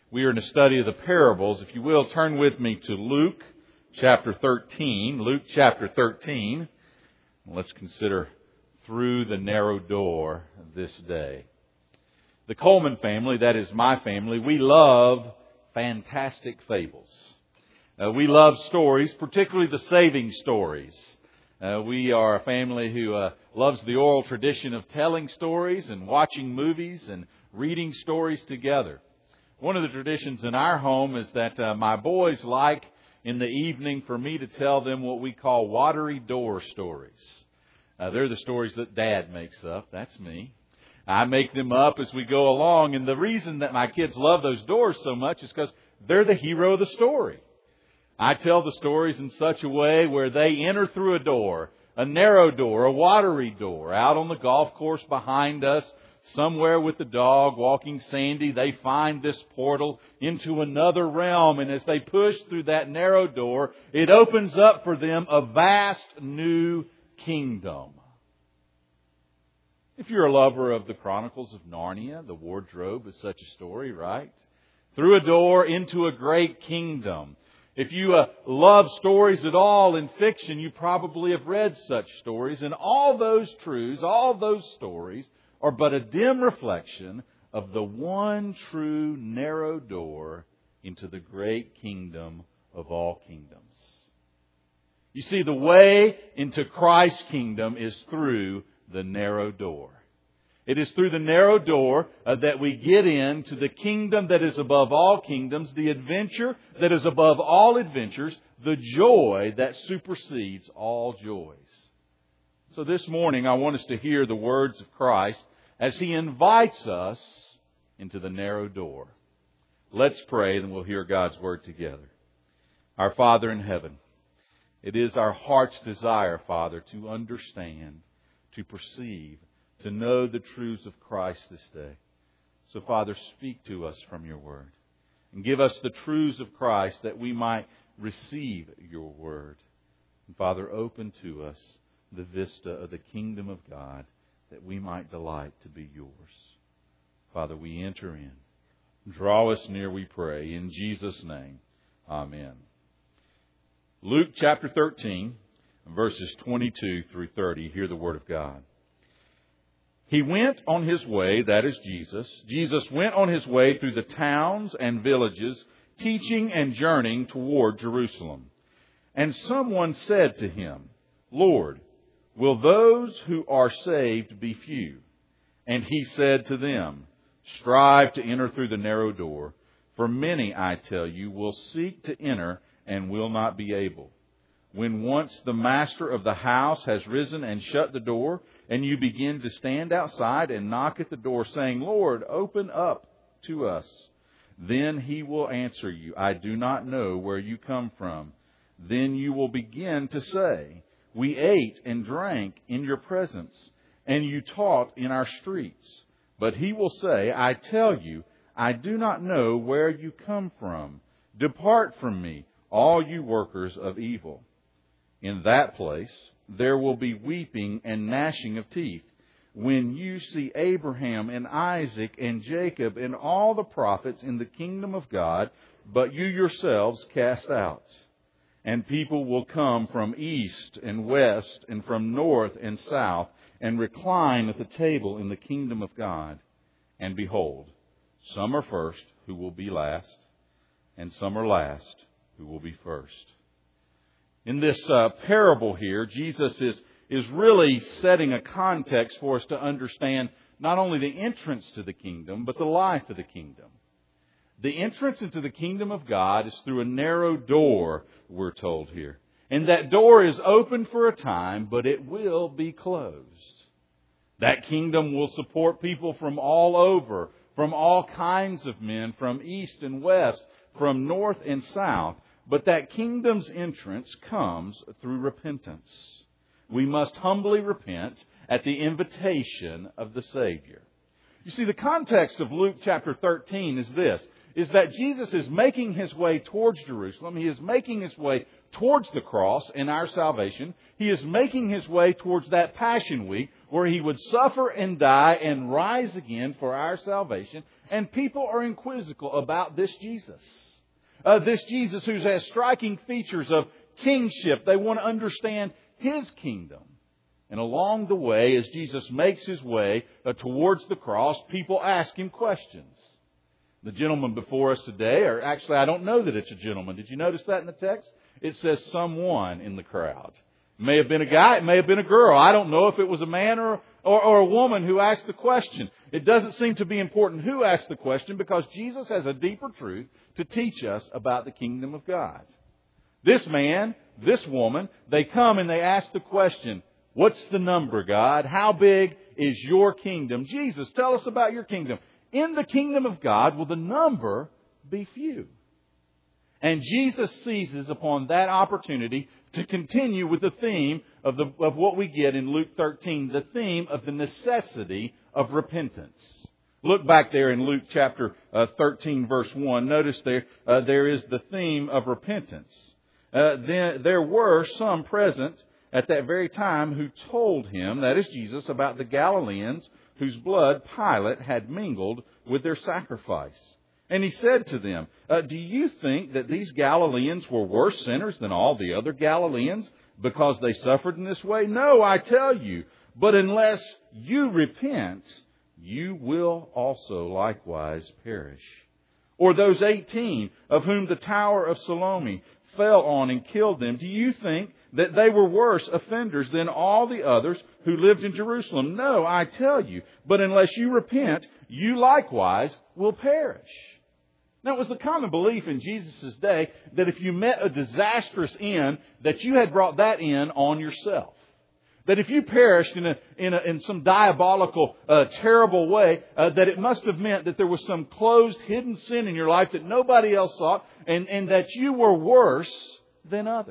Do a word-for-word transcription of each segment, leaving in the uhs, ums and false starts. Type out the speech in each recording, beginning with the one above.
We are in a study of the parables. If you will, turn with me to Luke chapter thirteen. Luke chapter thirteen. Let's consider through the narrow door this day. The Coleman family, that is my family, we love fantastic fables. Uh, we love stories, particularly the saving stories. Uh, we are a family who uh, loves the oral tradition of telling stories and watching movies and reading stories together. One of the traditions in our home is that uh, my boys like in the evening for me to tell them what we call watery door stories. Uh, they're the stories that Dad makes up. That's me. I make them up as we go along. And the reason that my kids love those doors so much is because they're the hero of the story. I tell the stories in such a way where they enter through a door, a narrow door, a watery door, out on the golf course behind us, somewhere with the dog walking Sandy, they find this portal into another realm. And as they push through that narrow door, it opens up for them a vast new kingdom. If you're a lover of the Chronicles of Narnia, the wardrobe is such a story, right? Through a door into a great kingdom. If you uh, love stories at all in fiction, you probably have read such stories. And all those truths, all those stories, are but a dim reflection of the one true narrow door into the great kingdom of all kingdoms. You see, the way into Christ's kingdom is through the narrow door. It is through the narrow door uh, that we get into the kingdom that is above all kingdoms, the adventure that is above all adventures, the joy that supersedes all joys. So this morning I want us to hear the words of Christ as He invites us into the narrow door. Let's pray, then we'll hear God's Word together. Our Father in heaven, it is our heart's desire, Father, to understand, to perceive, to know the truths of Christ this day. So, Father, speak to us from your Word and give us the truths of Christ that we might receive your Word. And, Father, open to us the vista of the kingdom of God that we might delight to be yours. Father, we enter in. Draw us near, we pray. In Jesus' name, amen. Luke chapter thirteen, verses twenty-two through thirty. Hear the Word of God. He went on His way, that is Jesus. Jesus went on His way through the towns and villages, teaching and journeying toward Jerusalem. And someone said to Him, Lord, will those who are saved be few? And He said to them, strive to enter through the narrow door. For many, I tell you, will seek to enter and will not be able. When once the master of the house has risen and shut the door, and you begin to stand outside and knock at the door, saying, Lord, open up to us, then He will answer you, I do not know where you come from. Then you will begin to say, we ate and drank in your presence, and you taught in our streets. But He will say, I tell you, I do not know where you come from. Depart from me, all you workers of evil. In that place there will be weeping and gnashing of teeth, when you see Abraham and Isaac and Jacob and all the prophets in the kingdom of God, but you yourselves cast out. And people will come from east and west and from north and south and recline at the table in the kingdom of God. And behold, some are first who will be last, and some are last who will be first. In this uh, parable here, Jesus is, is really setting a context for us to understand not only the entrance to the kingdom, but the life of the kingdom. The entrance into the kingdom of God is through a narrow door, we're told here. And that door is open for a time, but it will be closed. That kingdom will support people from all over, from all kinds of men, from east and west, from north and south. But that kingdom's entrance comes through repentance. We must humbly repent at the invitation of the Savior. You see, the context of Luke chapter thirteen is this, is that Jesus is making His way towards Jerusalem. He is making His way towards the cross and our salvation. He is making His way towards that Passion Week where He would suffer and die and rise again for our salvation. And people are inquisitive about this Jesus. Uh, this Jesus who has striking features of kingship. They want to understand His kingdom. And along the way, as Jesus makes His way uh, towards the cross, people ask Him questions. The gentleman before us today, or actually I don't know that it's a gentleman. Did you notice that in the text? It says someone in the crowd. It may have been a guy, it may have been a girl. I don't know if it was a man or, or, or a woman who asked the question. It doesn't seem to be important who asked the question because Jesus has a deeper truth to teach us about the kingdom of God. This man, this woman, they come and they ask the question, what's the number, God? How big is your kingdom? Jesus, tell us about your kingdom. In the kingdom of God, will the number be few? And Jesus seizes upon that opportunity to continue with the theme of, the, of what we get in Luke thirteen, the theme of the necessity of repentance. Look back there in Luke chapter uh, thirteen, verse one. Notice there, uh, there is the theme of repentance. Uh, then there were some present at that very time who told him, that is Jesus, about the Galileans whose blood Pilate had mingled with their sacrifice. And he said to them, uh, do you think that these Galileans were worse sinners than all the other Galileans because they suffered in this way? No, I tell you. But unless you repent, you will also likewise perish. Or those eighteen of whom the Tower of Siloam fell on and killed them, do you think that they were worse offenders than all the others who lived in Jerusalem? No, I tell you. But unless you repent, you likewise will perish. Now, it was the common belief in Jesus' day that if you met a disastrous end, that you had brought that in on yourself. That if you perished in a, in, a, in some diabolical, uh, terrible way, uh, that it must have meant that there was some closed, hidden sin in your life that nobody else saw, and, and that you were worse than others.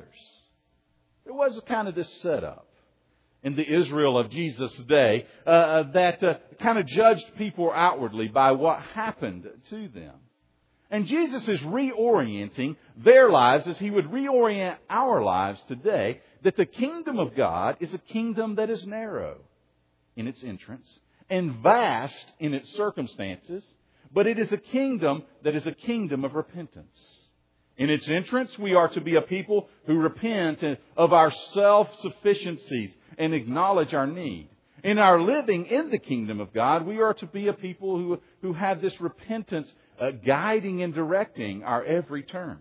There was kind of this setup in the Israel of Jesus' day uh, that uh, kind of judged people outwardly by what happened to them. And Jesus is reorienting their lives as He would reorient our lives today, that the kingdom of God is a kingdom that is narrow in its entrance and vast in its circumstances, but it is a kingdom that is a kingdom of repentance. In its entrance, we are to be a people who repent of our self-sufficiencies and acknowledge our need. In our living in the kingdom of God, we are to be a people who, who have this repentance uh, guiding and directing our every turn.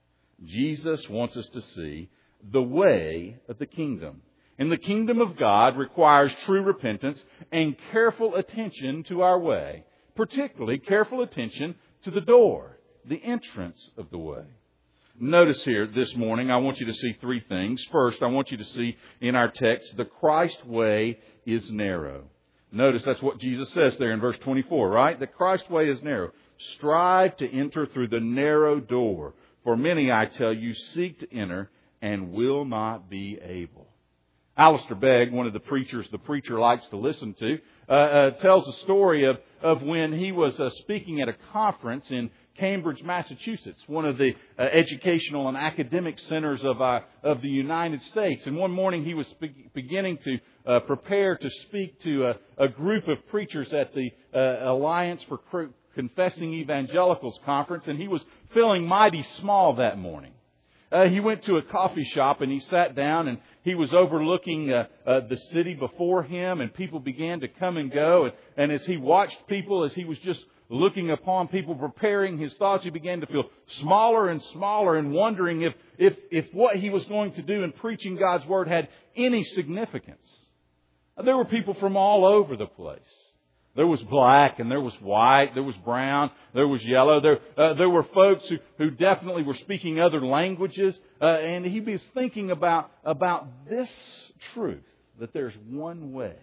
Jesus wants us to see the way of the kingdom. And the kingdom of God requires true repentance and careful attention to our way. Particularly careful attention to the door, the entrance of the way. Notice here this morning, I want you to see three things. First, I want you to see in our text, the Christ way is narrow. Notice that's what Jesus says there in verse twenty-four, right? The Christ way is narrow. Strive to enter through the narrow door. For many, I tell you, seek to enter and will not be able. Alistair Begg, one of the preachers the preacher likes to listen to, uh, uh, tells a story of, of when he was uh, speaking at a conference in Cambridge, Massachusetts, one of the uh, educational and academic centers of uh, of the United States. And one morning he was be- beginning to uh, prepare to speak to a, a group of preachers at the uh, Alliance for Cr- Confessing Evangelicals conference, and he was feeling mighty small that morning. Uh, he went to a coffee shop and he sat down and he was overlooking uh, uh, the city before him, and people began to come and go. And, and as he watched people, as he was just looking upon people, preparing his thoughts, he began to feel smaller and smaller and wondering if, if, if what he was going to do in preaching God's Word had any significance. There were people from all over the place. There was black and there was white, there was brown, there was yellow. There uh, there were folks who, who definitely were speaking other languages. Uh, and he was thinking about, about this truth, that there's one way.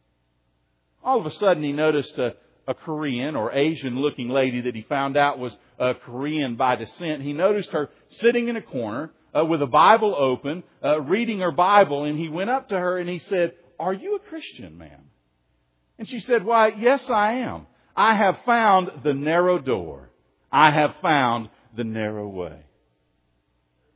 All of a sudden he noticed a, a Korean or Asian-looking lady that he found out was uh, Korean by descent. He noticed her sitting in a corner uh, with a Bible open, uh, reading her Bible. And he went up to her and he said, "Are you a Christian, ma'am?" And she said, "Why, yes, I am. I have found the narrow door. I have found the narrow way."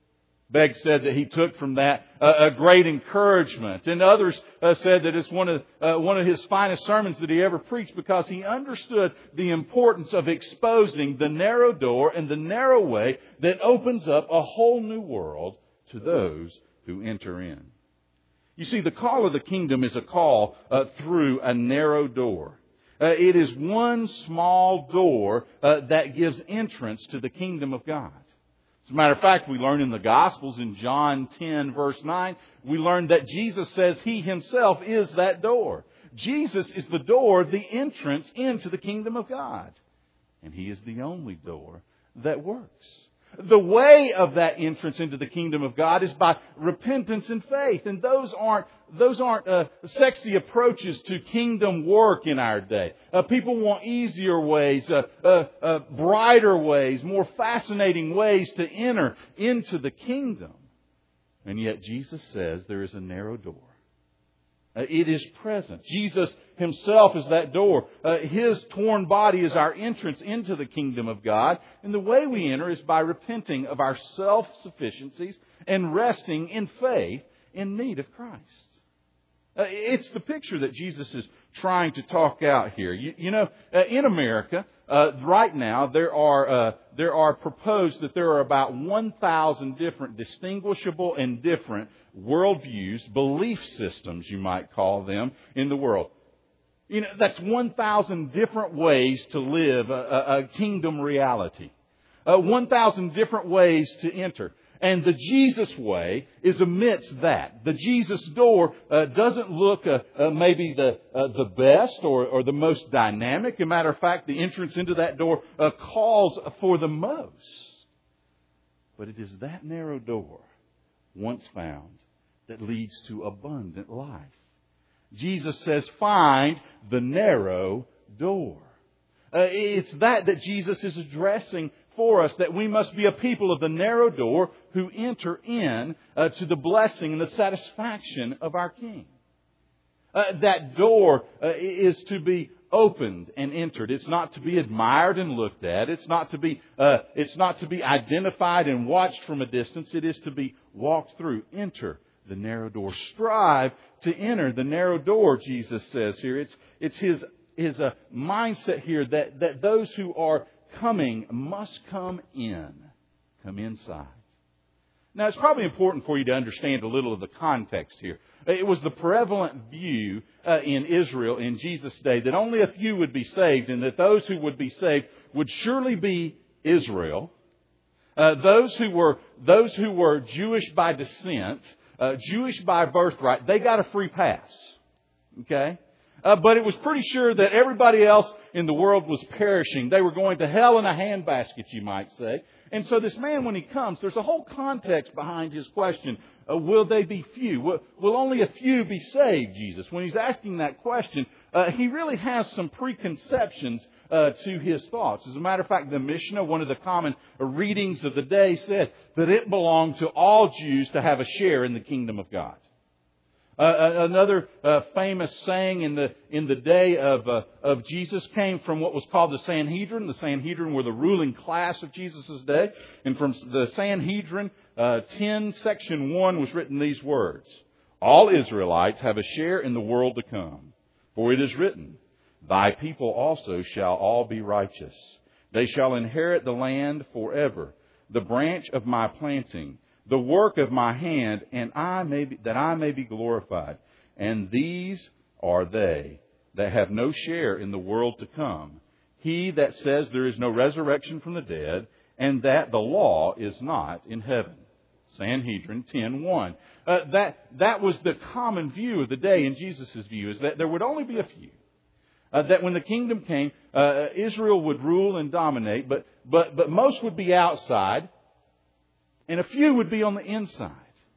Begg said that he took from that uh, a great encouragement. And others uh, said that it's one of uh, one of his finest sermons that he ever preached because he understood the importance of exposing the narrow door and the narrow way that opens up a whole new world to those who enter in. You see, the call of the kingdom is a call uh, through a narrow door. Uh, it is one small door uh, that gives entrance to the kingdom of God. As a matter of fact, we learn in the Gospels in John ten, verse nine, we learn that Jesus says He Himself is that door. Jesus is the door, the entrance into the kingdom of God. And He is the only door that works. The way of that entrance into the kingdom of God is by repentance and faith. And those aren't those aren't uh, sexy approaches to kingdom work in our day. Uh, people want easier ways, uh, uh, uh, brighter ways, more fascinating ways to enter into the kingdom. And yet Jesus says there is a narrow door. Uh, it is present. Jesus Himself is that door. Uh, His torn body is our entrance into the kingdom of God. And the way we enter is by repenting of our self-sufficiencies and resting in faith in need of Christ. Uh, it's the picture that Jesus is trying to talk out here. You, you know, uh, in America, uh, right now, there are uh, there are proposed that there are about one thousand different distinguishable and different worldviews, belief systems, you might call them, in the world. You know, that's one thousand different ways to live a, a, a kingdom reality. Uh, one thousand different ways to enter. And the Jesus way is amidst that. The Jesus door uh, doesn't look uh, uh, maybe the uh, the best or, or the most dynamic. As a matter of fact, the entrance into that door uh, calls for the most. But it is that narrow door, once found, that leads to abundant life. Jesus says, find the narrow door. Uh, it's that that Jesus is addressing for us, that we must be a people of the narrow door who enter in uh, to the blessing and the satisfaction of our King. Uh, that door uh, is to be opened and entered. It's not to be admired and looked at. It's not to be uh, it's not to be identified and watched from a distance. It is to be walked through. Enter the narrow door. Strive to enter the narrow door, Jesus says here. It's it's his his uh, mindset here that that those who are coming must come in, come inside. Now, it's probably important for you to understand a little of the context here. It was the prevalent view uh, in Israel in Jesus' day that only a few would be saved, and that those who would be saved would surely be Israel. Uh, those who were those who were Jewish by descent, uh, Jewish by birthright, they got a free pass. Okay? Uh, but it was pretty sure that everybody else in the world was perishing. They were going to hell in a handbasket, you might say. And so this man, when he comes, there's a whole context behind his question. Uh, will they be few? Will, will only a few be saved, Jesus? When he's asking that question, uh, he really has some preconceptions uh, to his thoughts. As a matter of fact, the Mishnah, one of the common readings of the day, said that it belonged to all Jews to have a share in the kingdom of God. Uh, another uh, famous saying in the in the day of uh, of Jesus came from what was called the Sanhedrin. The Sanhedrin were the ruling class of Jesus' day, and from the Sanhedrin, uh, ten section one was written these words: "All Israelites have a share in the world to come, for it is written, Thy people also shall all be righteous. They shall inherit the land forever. The branch of my planting, the work of my hand, and I may be, that I may be glorified. And these are they that have no share in the world to come. He that says there is no resurrection from the dead, and that the law is not in heaven." Sanhedrin ten one. Uh, that, that was the common view of the day in Jesus' view, is that there would only be a few. Uh, that when the kingdom came, uh, Israel would rule and dominate, but, but, but most would be outside. And a few would be on the inside.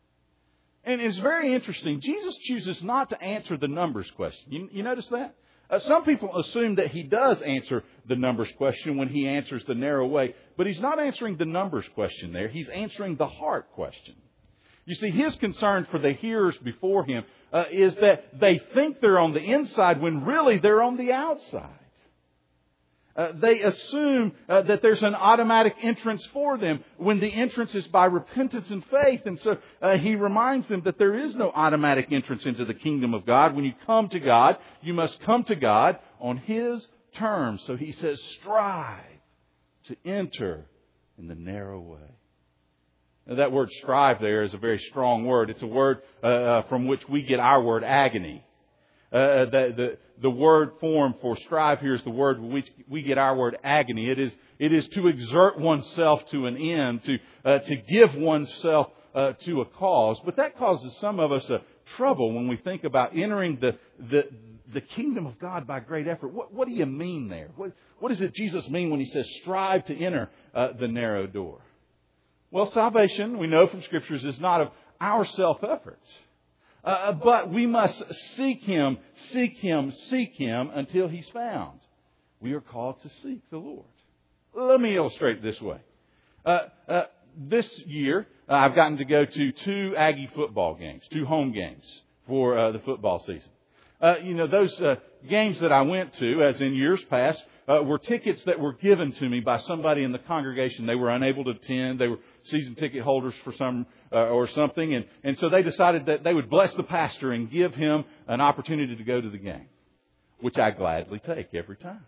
And it's very interesting. Jesus chooses not to answer the numbers question. You, you notice that? Uh, some people assume that He does answer the numbers question when He answers the narrow way. But He's not answering the numbers question there. He's answering the heart question. You see, His concern for the hearers before Him uh, is that they think they're on the inside when really they're on the outside. Uh, they assume uh, that there's an automatic entrance for them when the entrance is by repentance and faith. And so uh, he reminds them that there is no automatic entrance into the kingdom of God. When you come to God, you must come to God on His terms. So he says, strive to enter in the narrow way. Now, that word strive there is a very strong word. It's a word uh, uh, from which we get our word agony. Uh, the, the, the word form for strive here is the word which we get our word agony. It is, it is to exert oneself to an end, to, uh, to give oneself uh, to a cause. But that causes some of us uh, trouble when we think about entering the, the, the kingdom of God by great effort. What, what do you mean there? What, what does it Jesus mean when He says strive to enter uh, the narrow door? Well, salvation, we know from Scriptures, is not of our self-effort. Uh, but we must seek Him, seek Him, seek Him until He's found. We are called to seek the Lord. Let me illustrate it this way. Uh, uh, this year, uh, I've gotten to go to two Aggie football games, two home games for uh, the football season. Uh, you know, those uh, games that I went to, as in years past, uh, were tickets that were given to me by somebody in the congregation. They were unable to attend. They were season ticket holders for some uh, or something. And, and so they decided that they would bless the pastor and give him an opportunity to go to the game, which I gladly take every time.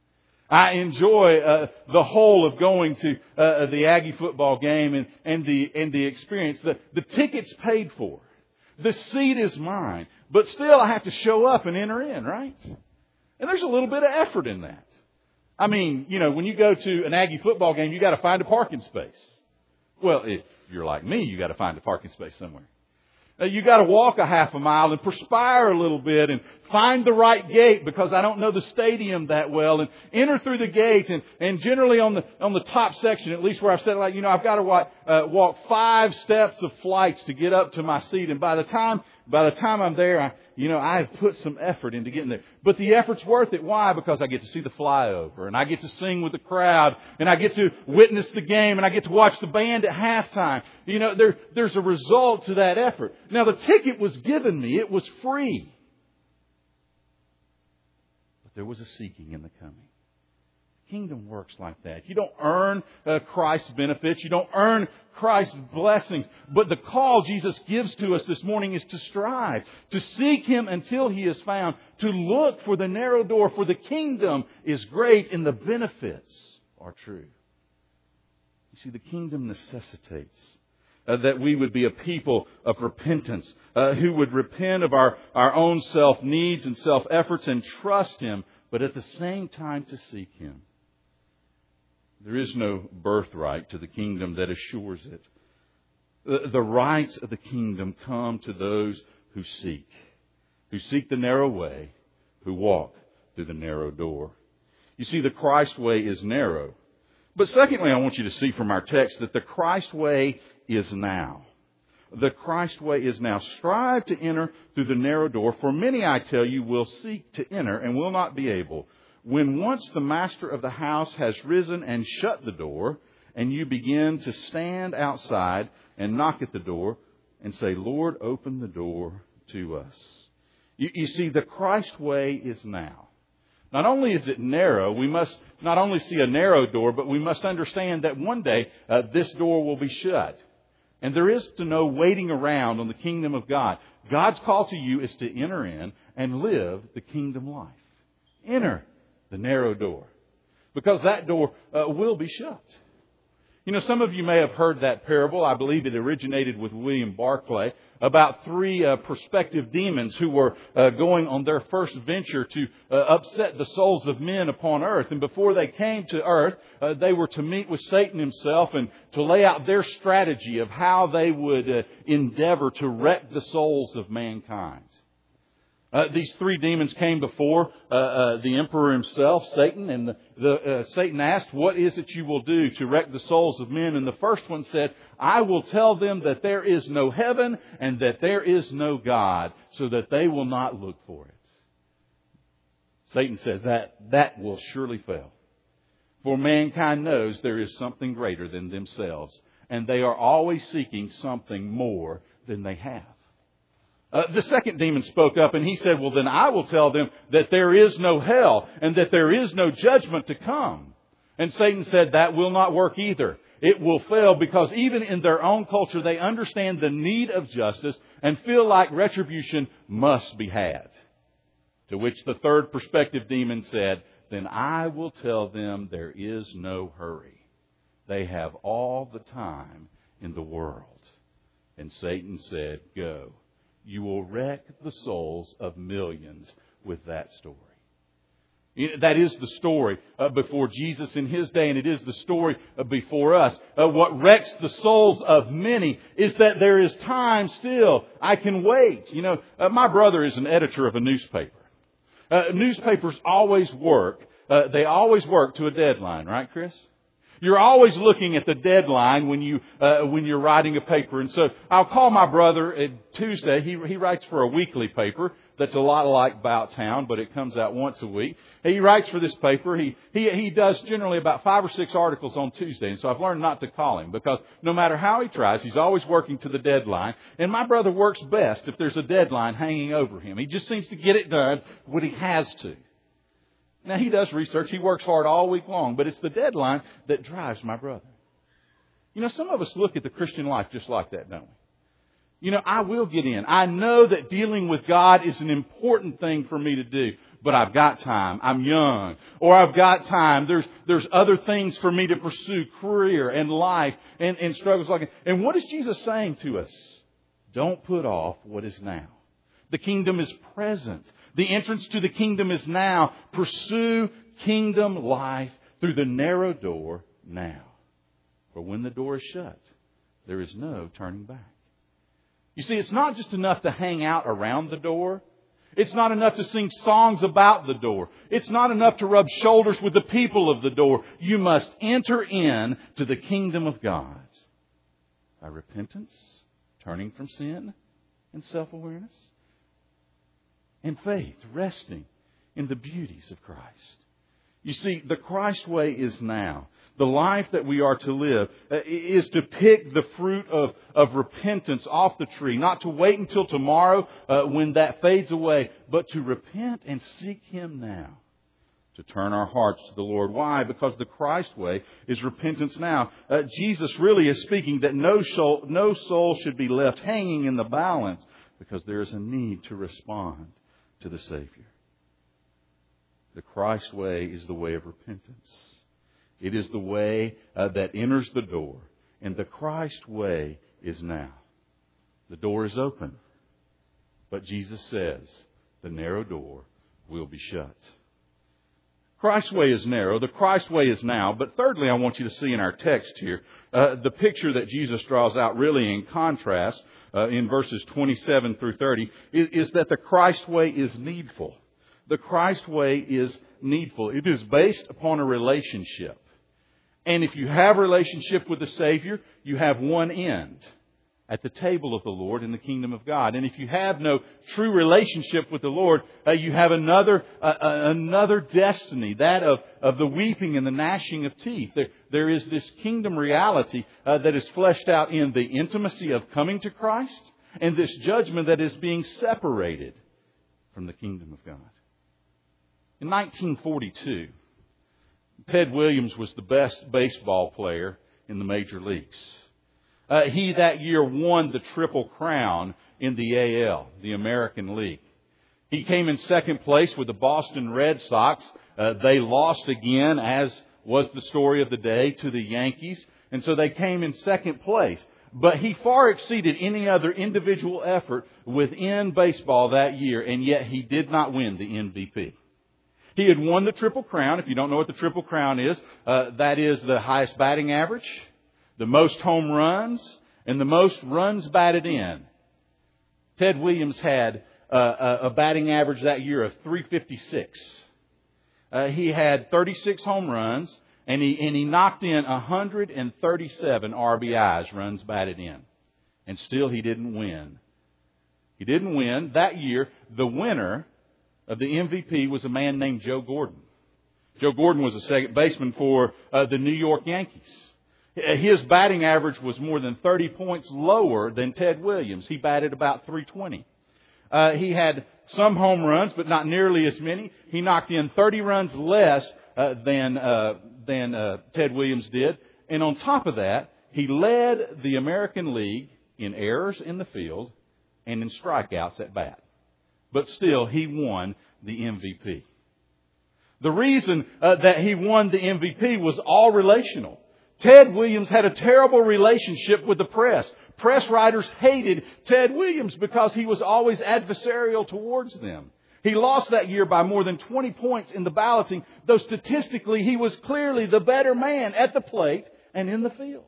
I enjoy uh, the whole of going to uh, the Aggie football game and, and the and the experience. The, the ticket's paid for. The seat is mine. But still I have to show up and enter in, right? And there's a little bit of effort in that. I mean, you know, when you go to an Aggie football game, you got to find a parking space. Well, if you're like me, you got to find a parking space somewhere. Uh, you got to walk a half a mile and perspire a little bit and find the right gate because I don't know the stadium that well, and enter through the gate. And, and generally on the on the top section, at least where I've said, like, you know, I've got to walk, uh, walk five steps of flights to get up to my seat. And by the time by the time I'm there, I, you know, I've put some effort into getting there. But the effort's worth it. Why? Because I get to see the flyover, and I get to sing with the crowd, and I get to witness the game, and I get to watch the band at halftime. You know, there, there's a result to that effort. Now, the ticket was given me. It was free. But there was a seeking in the coming. Kingdom works like that. You don't earn uh, Christ's benefits. You don't earn Christ's blessings. But the call Jesus gives to us this morning is to strive, to seek Him until He is found, to look for the narrow door, for the kingdom is great and the benefits are true. You see, the kingdom necessitates uh, that we would be a people of repentance, uh, who would repent of our, our own self-needs and self-efforts and trust Him, but at the same time to seek Him. There is no birthright to the kingdom that assures it. The, the rights of the kingdom come to those who seek, who seek the narrow way, who walk through the narrow door. You see, the Christ way is narrow. But secondly, I want you to see from our text that the Christ way is now. The Christ way is now. Strive to enter through the narrow door, for many, I tell you, will seek to enter and will not be able. When once the master of the house has risen and shut the door, and you begin to stand outside and knock at the door and say, Lord, open the door to us. You, you see, the Christ way is now. Not only is it narrow, we must not only see a narrow door, but we must understand that one day uh, this door will be shut. And there is to no waiting around on the kingdom of God. God's call to you is to enter in and live the kingdom life. Enter the narrow door, because that door uh, will be shut. You know, some of you may have heard that parable. I believe it originated with William Barclay, about three uh, prospective demons who were uh, going on their first venture to uh, upset the souls of men upon earth. And before they came to earth, uh, they were to meet with Satan himself and to lay out their strategy of how they would uh, endeavor to wreck the souls of mankind. Uh, these three demons came before uh, uh, the emperor himself, Satan, and the, the, uh, Satan asked, what is it you will do to wreck the souls of men? And the first one said, I will tell them that there is no heaven and that there is no God, so that they will not look for it. Satan said that that will surely fail. For mankind knows there is something greater than themselves, and they are always seeking something more than they have. Uh, the second demon spoke up and he said, well, then I will tell them that there is no hell and that there is no judgment to come. And Satan said, that will not work either. It will fail because even in their own culture, they understand the need of justice and feel like retribution must be had. To which the third perspective demon said, then I will tell them there is no hurry. They have all the time in the world. And Satan said, go. You will wreck the souls of millions with that story. That is the story uh, before Jesus in His day, and it is the story uh, before us. Uh, what wrecks the souls of many is that there is time still. I can wait. You know, uh, my brother is an editor of a newspaper. Uh, newspapers always work. Uh, they always work to a deadline, right, Chris? You're always looking at the deadline when you uh, when you're writing a paper. And so I'll call my brother at Tuesday. He he writes for a weekly paper that's a lot like About Town, but it comes out once a week. He writes for this paper. He he he does generally about five or six articles on Tuesday. And so I've learned not to call him because no matter how he tries, he's always working to the deadline. And my brother works best if there's a deadline hanging over him. He just seems to get it done when he has to. Now, he does research. He works hard all week long, but it's the deadline that drives my brother. You know, some of us look at the Christian life just like that, don't we? You know, I will get in. I know that dealing with God is an important thing for me to do, but I've got time. I'm young. Or I've got time. There's there's other things for me to pursue, career and life and, and struggles like that. And what is Jesus saying to us? Don't put off what is now. The kingdom is present. The entrance to the kingdom is now. Pursue kingdom life through the narrow door now. For when the door is shut, there is no turning back. You see, it's not just enough to hang out around the door. It's not enough to sing songs about the door. It's not enough to rub shoulders with the people of the door. You must enter in to the kingdom of God by repentance, turning from sin, and self-awareness. And faith, resting in the beauties of Christ. You see, the Christ way is now. The life that we are to live is to pick the fruit of, of repentance off the tree. Not to wait until tomorrow uh, when that fades away, but to repent and seek Him now. To turn our hearts to the Lord. Why? Because the Christ way is repentance now. Uh, Jesus really is speaking that no soul, no soul should be left hanging in the balance because there is a need to respond to the Savior. The Christ way is the way of repentance. It is the way uh, that enters the door. And the Christ way is now. The door is open. But Jesus says the narrow door will be shut. Christ's way is narrow. The Christ way is now. But thirdly, I want you to see in our text here, uh, the picture that Jesus draws out really in contrast uh, in verses twenty-seven through thirty is, is that the Christ way is needful. The Christ way is needful. It is based upon a relationship. And if you have a relationship with the Savior, you have one end. At the table of the Lord in the kingdom of God. And if you have no true relationship with the Lord, uh, you have another uh, another destiny, that of, of the weeping and the gnashing of teeth. There, there is this kingdom reality uh, that is fleshed out in the intimacy of coming to Christ and this judgment that is being separated from the kingdom of God. In nineteen forty-two, Ted Williams was the best baseball player in the major leagues. Uh, he that year won the Triple Crown in the A L, the American League. He came in second place with the Boston Red Sox. Uh, they lost again, as was the story of the day, to the Yankees. And so they came in second place. But he far exceeded any other individual effort within baseball that year, and yet he did not win the M V P. He had won the Triple Crown. If you don't know what the Triple Crown is, uh, that is the highest batting average, the most home runs, and the most runs batted in. Ted Williams had uh, a batting average that year of three fifty-six. Uh, he had thirty-six home runs, and he and he knocked in one hundred thirty-seven R B Is, runs batted in. And still he didn't win. He didn't win. That year, the winner of the M V P was a man named Joe Gordon. Joe Gordon was a second baseman for uh, the New York Yankees. His batting average was more than thirty points lower than Ted Williams. He batted about three twenty. Uh, he had some home runs, but not nearly as many. He knocked in thirty runs less uh, than uh, than uh, Ted Williams did. And on top of that, he led the American League in errors in the field and in strikeouts at bat. But still, he won the M V P. The reason uh, that he won the M V P was all relational. Ted Williams had a terrible relationship with the press. Press writers hated Ted Williams because he was always adversarial towards them. He lost that year by more than twenty points in the balloting, though statistically he was clearly the better man at the plate and in the field.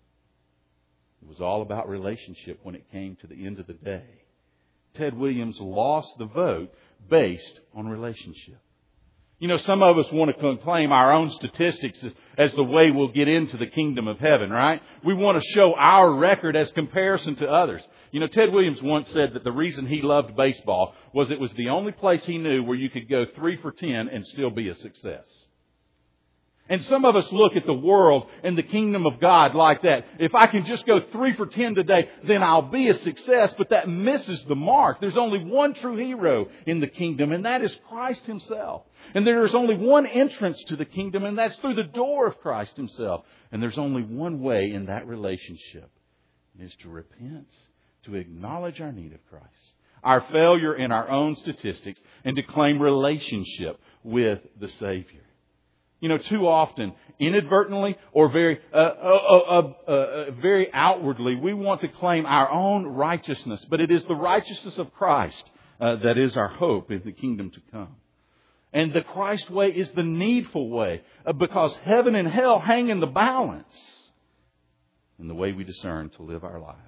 It was all about relationship when it came to the end of the day. Ted Williams lost the vote based on relationship. You know, some of us want to claim our own statistics as, as the way we'll get into the kingdom of heaven, right? We want to show our record as comparison to others. You know, Ted Williams once said that the reason he loved baseball was it was the only place he knew where you could go three for ten and still be a success. And some of us look at the world and the kingdom of God like that. If I can just go three for ten today, then I'll be a success. But that misses the mark. There's only one true hero in the kingdom, and that is Christ Himself. And there is only one entrance to the kingdom, and that's through the door of Christ Himself. And there's only one way in that relationship. It is to repent, to acknowledge our need of Christ, our failure in our own statistics, and to claim relationship with the Savior. You know, too often, inadvertently or very, uh, uh, uh, uh, uh, very outwardly, we want to claim our own righteousness. But it is the righteousness of Christ uh, that is our hope in the kingdom to come. And the Christ way is the needful way uh, because heaven and hell hang in the balance in the way we discern to live our lives.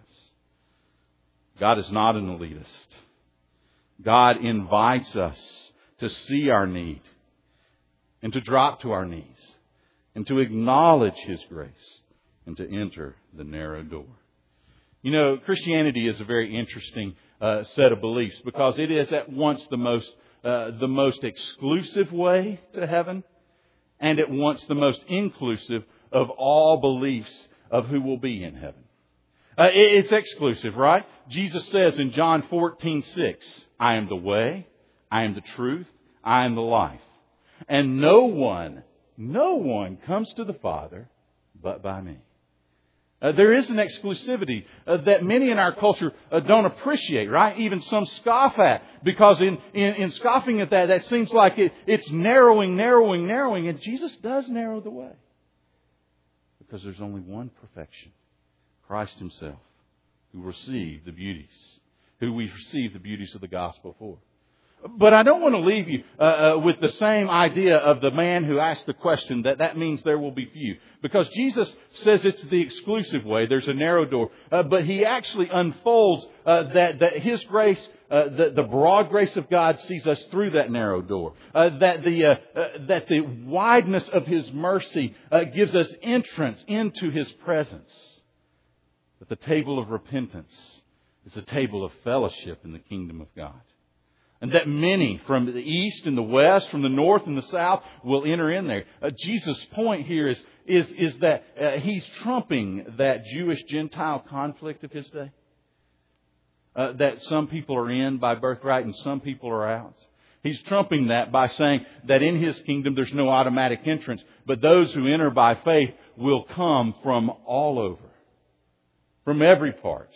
God is not an elitist. God invites us to see our need, and to drop to our knees, and to acknowledge His grace, and to enter the narrow door. You know, Christianity is a very interesting uh, set of beliefs because it is at once the most uh, the most exclusive way to heaven, and at once the most inclusive of all beliefs of who will be in heaven. Uh, it, it's exclusive, right? Jesus says in John fourteen six, "I am the way, I am the truth, I am the life. And no one, no one comes to the Father but by me." Uh, there is an exclusivity uh, that many in our culture uh, don't appreciate, right? Even some scoff at, because in, in, in scoffing at that, that seems like it, it's narrowing, narrowing, narrowing. And Jesus does narrow the way. Because there's only one perfection. Christ Himself, who received the beauties, who we receive the beauties of the gospel for. But I don't want to leave you uh, uh, with the same idea of the man who asked the question that that means there will be few. Because Jesus says it's the exclusive way. There's a narrow door. Uh, but He actually unfolds uh, that, that His grace, uh, the, the broad grace of God sees us through that narrow door. Uh, that, the, uh, uh, that the wideness of His mercy uh, gives us entrance into His presence. But the table of repentance is a table of fellowship in the kingdom of God. And that many from the east and the west, from the north and the south will enter in there. Uh, Jesus' point here is, is, is that uh, He's trumping that Jewish-Gentile conflict of His day. Uh, that some people are in by birthright and some people are out. He's trumping that by saying that in His kingdom there's no automatic entrance. But those who enter by faith will come from all over. From every part.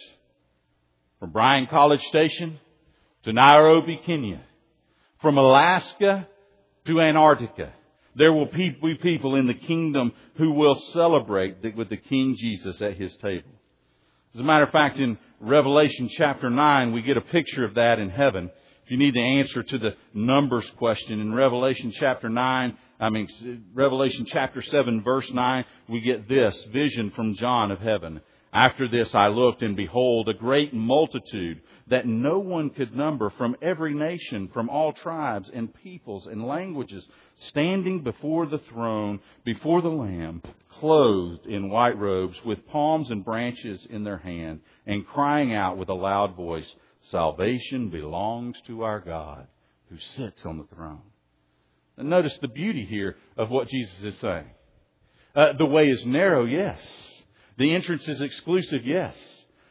From Bryan College Station to Nairobi, Kenya. From Alaska to Antarctica. There will be people in the kingdom who will celebrate with the King Jesus at His table. As a matter of fact, in Revelation chapter nine, we get a picture of that in heaven. If you need the answer to the Numbers question, in Revelation chapter nine, I mean, Revelation chapter seven, verse nine, we get this vision from John of heaven. "After this I looked, and behold, a great multitude that no one could number, from every nation, from all tribes and peoples and languages, standing before the throne, before the Lamb, clothed in white robes, with palms and branches in their hand, and crying out with a loud voice, 'Salvation belongs to our God, who sits on the throne.'" And notice the beauty here of what Jesus is saying. Uh, the way is narrow, yes. The entrance is exclusive, yes.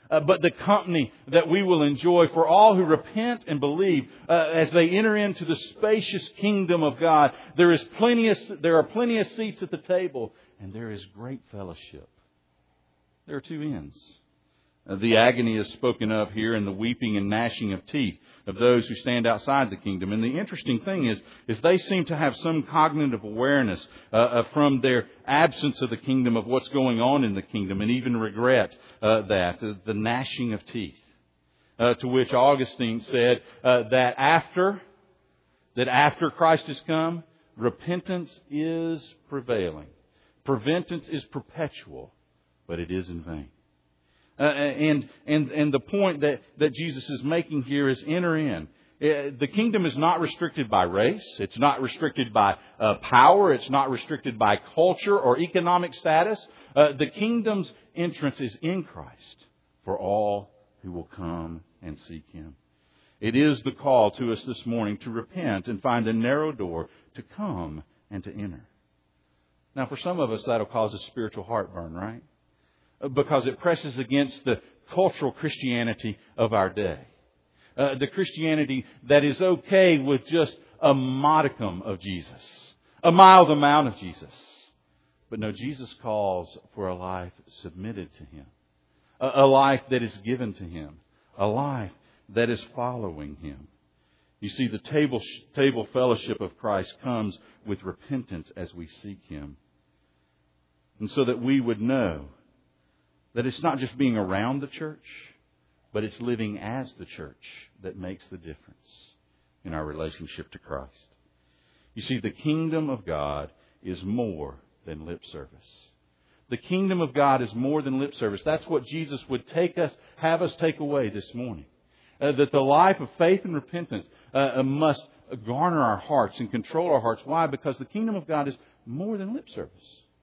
uh, but the company that we will enjoy for all who repent and believe uh, as they enter into the spacious kingdom of God. There is plenty of, there are plenty of seats at the table, and there is great fellowship. There are two ends. Uh, the agony is spoken of here in the weeping and gnashing of teeth of those who stand outside the kingdom. And the interesting thing is, is they seem to have some cognitive awareness uh, uh, from their absence of the kingdom of what's going on in the kingdom, and even regret uh, that, the, the gnashing of teeth. Uh, to which Augustine said uh, that after that after Christ has come, repentance is prevailing. Preventance is perpetual, but it is in vain. Uh, and and and the point that, that Jesus is making here is enter in. Uh, the kingdom is not restricted by race. It's not restricted by uh, power. It's not restricted by culture or economic status. Uh, the kingdom's entrance is in Christ for all who will come and seek Him. It is the call to us this morning to repent and find a narrow door to come and to enter. Now, for some of us, that'll cause a spiritual heartburn, right? Because it presses against the cultural Christianity of our day. Uh, the Christianity that is okay with just a modicum of Jesus. A mild amount of Jesus. But no, Jesus calls for a life submitted to Him. A, a life that is given to Him. A life that is following Him. You see, the table, table fellowship of Christ comes with repentance as we seek Him. And so that we would know that it's not just being around the church, but it's living as the church that makes the difference in our relationship to Christ. You see, the kingdom of God is more than lip service. The kingdom of God is more than lip service. That's what Jesus would take us, have us take away this morning. Uh, that the life of faith and repentance uh, must garner our hearts and control our hearts. Why? Because the kingdom of God is more than lip service.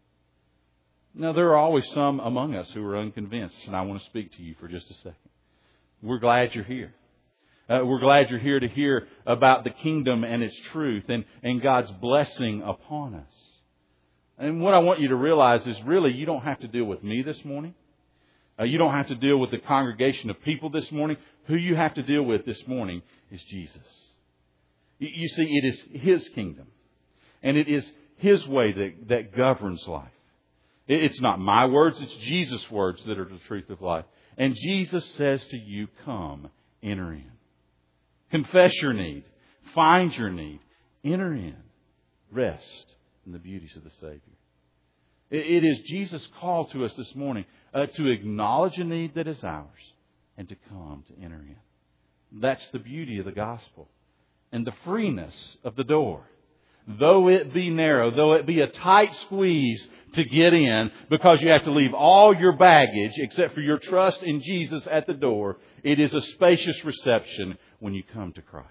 Now, there are always some among us who are unconvinced, and I want to speak to you for just a second. We're glad you're here. Uh, we're glad you're here to hear about the kingdom and its truth and, and God's blessing upon us. And what I want you to realize is really you don't have to deal with me this morning. Uh, you don't have to deal with the congregation of people this morning. Who you have to deal with this morning is Jesus. You, you see, it is His kingdom. And it is His way that, that governs life. It's not my words, it's Jesus' words that are the truth of life. And Jesus says to you, come, enter in. Confess your need. Find your need. Enter in. Rest in the beauties of the Savior. It is Jesus' call to us this morning uh, to acknowledge a need that is ours and to come to enter in. That's the beauty of the gospel and the freeness of the door. Though it be narrow, though it be a tight squeeze to get in because you have to leave all your baggage except for your trust in Jesus at the door, it is a spacious reception when you come to Christ.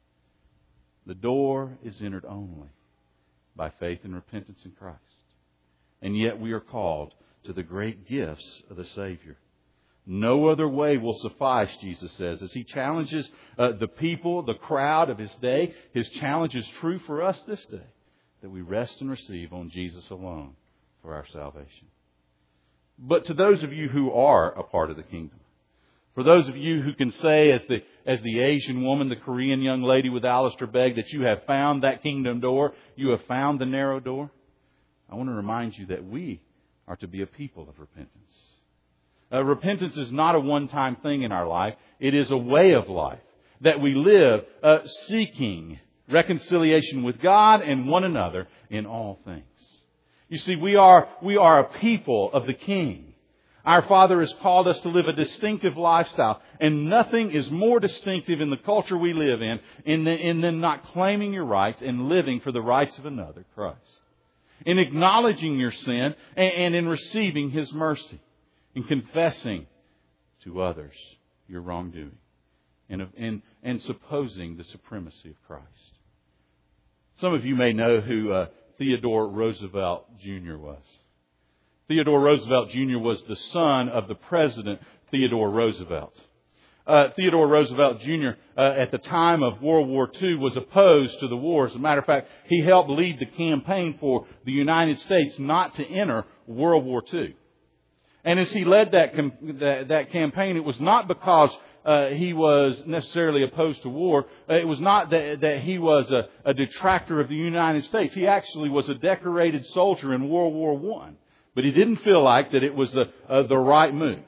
The door is entered only by faith and repentance in Christ. And yet we are called to the great gifts of the Savior. No other way will suffice, Jesus says, as He challenges uh, the people, the crowd of His day. His challenge is true for us this day, that we rest and receive on Jesus alone for our salvation. But to those of you who are a part of the kingdom, for those of you who can say, as the as the Asian woman, the Korean young lady with Alistair Begg, that you have found that kingdom door, you have found the narrow door, I want to remind you that we are to be a people of repentance. Uh, repentance is not a one-time thing in our life. It is a way of life that we live uh, seeking reconciliation with God and one another in all things. You see, we are we are a people of the King. Our Father has called us to live a distinctive lifestyle, and nothing is more distinctive in the culture we live in in, the, in than not claiming your rights and living for the rights of another, Christ. In acknowledging your sin and, and in receiving His mercy. In confessing to others your wrongdoing. And, and, and supposing the supremacy of Christ. Some of you may know who uh, Theodore Roosevelt Junior was. Theodore Roosevelt Junior was the son of the President Theodore Roosevelt. Uh, Theodore Roosevelt Junior, uh, at the time of World War Two, was opposed to the war. As a matter of fact, he helped lead the campaign for the United States not to enter World War Two. And as he led that that, that campaign, it was not because uh, he was necessarily opposed to war. It was not that, that he was a, a detractor of the United States. He actually was a decorated soldier in World War One. But he didn't feel like that it was the uh, the right move.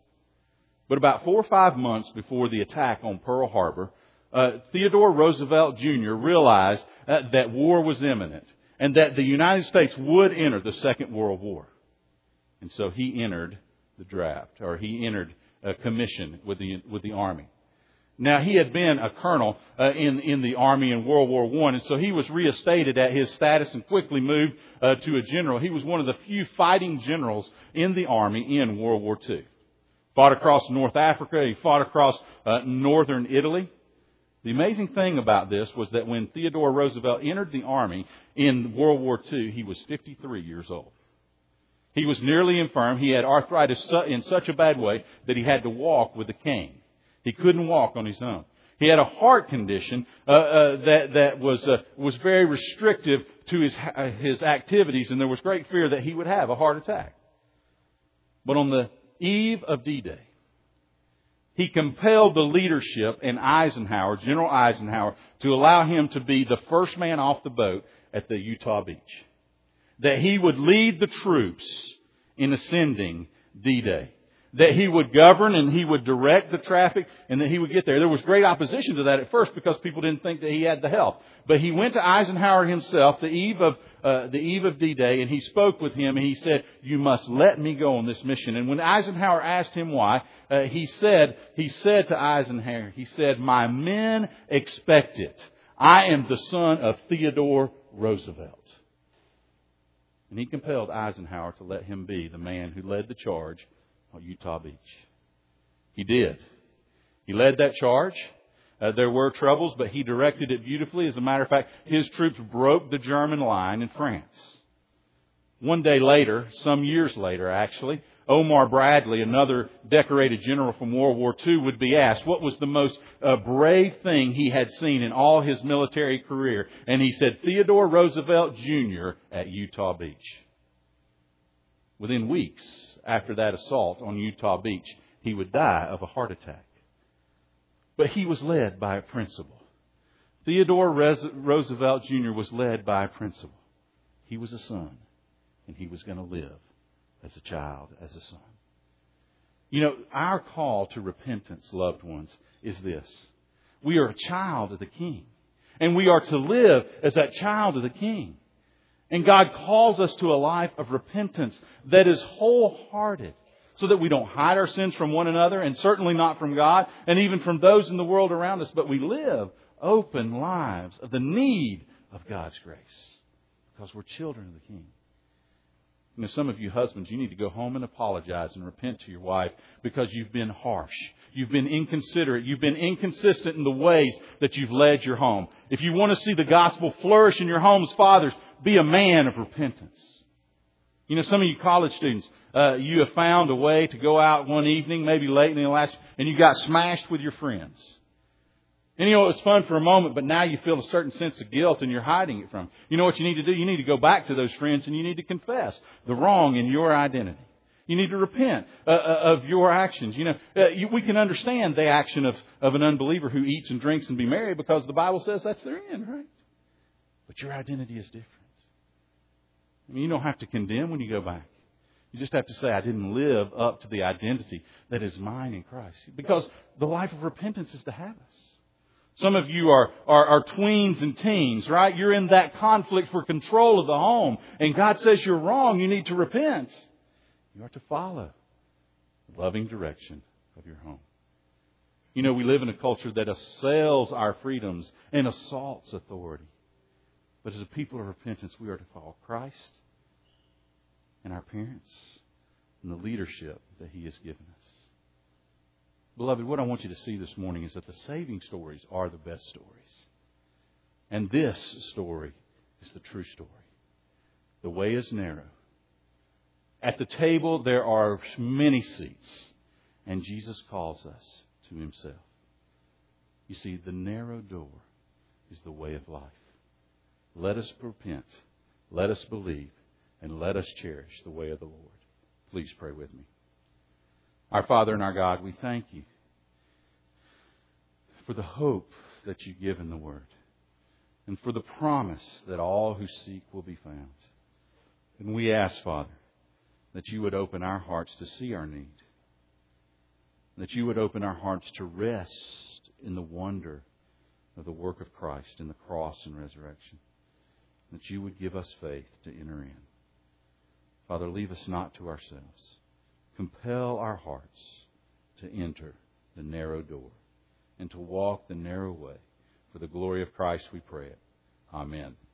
But about four or five months before the attack on Pearl Harbor, uh, Theodore Roosevelt Junior realized uh, that war was imminent and that the United States would enter the Second World War. And so he entered the draft, or he entered a commission with the with the Army. Now, he had been a colonel uh, in in the Army in World War One, and so he was reinstated at his status and quickly moved uh, to a general. He was one of the few fighting generals in the Army in World War Two. Fought across North Africa. He fought across uh, northern Italy. The amazing thing about this was that when Theodore Roosevelt entered the Army in World War Two, he was fifty-three years old. He was nearly infirm. He had arthritis in such a bad way that he had to walk with a cane. He couldn't walk on his own. He had a heart condition uh, uh, that that was uh, was very restrictive to his uh, his activities, and there was great fear that he would have a heart attack. But on the eve of D-Day, he compelled the leadership and Eisenhower, General Eisenhower, to allow him to be the first man off the boat at the Utah Beach. That he would lead the troops in ascending D-Day. That he would govern and he would direct the traffic and that he would get there. There was great opposition to that at first because people didn't think that he had the help. But he went to Eisenhower himself the eve of uh, the eve of D-Day, and he spoke with him and he said, "You must let me go on this mission." And when Eisenhower asked him why, uh, he said he said to Eisenhower, he said, "My men expect it. I am the son of Theodore Roosevelt." And he compelled Eisenhower to let him be the man who led the charge on Utah Beach. He did. He led that charge. Uh, there were troubles, but he directed it beautifully. As a matter of fact, his troops broke the German line in France. One day later, some years later actually, Omar Bradley, another decorated general from World War Two, would be asked what was the most uh, brave thing he had seen in all his military career. And he said, Theodore Roosevelt Junior at Utah Beach. Within weeks after that assault on Utah Beach, he would die of a heart attack. But he was led by a principle. Theodore Roosevelt Junior was led by a principle. He was a son, and he was going to live as a child, as a son. You know, our call to repentance, loved ones, is this. We are a child of the King, and we are to live as that child of the King. And God calls us to a life of repentance that is wholehearted, so that we don't hide our sins from one another, and certainly not from God, and even from those in the world around us, but we live open lives of the need of God's grace, because we're children of the King. You know, some of you husbands, you need to go home and apologize and repent to your wife because you've been harsh. You've been inconsiderate. You've been inconsistent in the ways that you've led your home. If you want to see the gospel flourish in your homes, fathers, be a man of repentance. You know, some of you college students, uh, you have found a way to go out one evening, maybe late in the last, and you got smashed with your friends. And you know, it was fun for a moment, but now you feel a certain sense of guilt and you're hiding it from them. You know what you need to do? You need to go back to those friends and you need to confess the wrong in your identity. You need to repent uh, of your actions. You know, uh, you, we can understand the action of, of an unbeliever who eats and drinks and be merry because the Bible says that's their end, right? But your identity is different. I mean, you don't have to condemn when you go back. You just have to say, I didn't live up to the identity that is mine in Christ. Because the life of repentance is to have us. Some of you are, are, are tweens and teens, right? You're in that conflict for control of the home. And God says you're wrong. You need to repent. You are to follow the loving direction of your home. You know, we live in a culture that assails our freedoms and assaults authority. But as a people of repentance, we are to follow Christ and our parents and the leadership that He has given us. Beloved, what I want you to see this morning is that the saving stories are the best stories. And this story is the true story. The way is narrow. At the table there are many seats. And Jesus calls us to Himself. You see, the narrow door is the way of life. Let us repent, let us believe, and let us cherish the way of the Lord. Please pray with me. Our Father and our God, we thank You for the hope that You give in the Word, and for the promise that all who seek will be found. And we ask, Father, that You would open our hearts to see our need, that You would open our hearts to rest in the wonder of the work of Christ in the cross and resurrection, that You would give us faith to enter in. Father, leave us not to ourselves. Compel our hearts to enter the narrow door and to walk the narrow way. For the glory of Christ we pray it. Amen.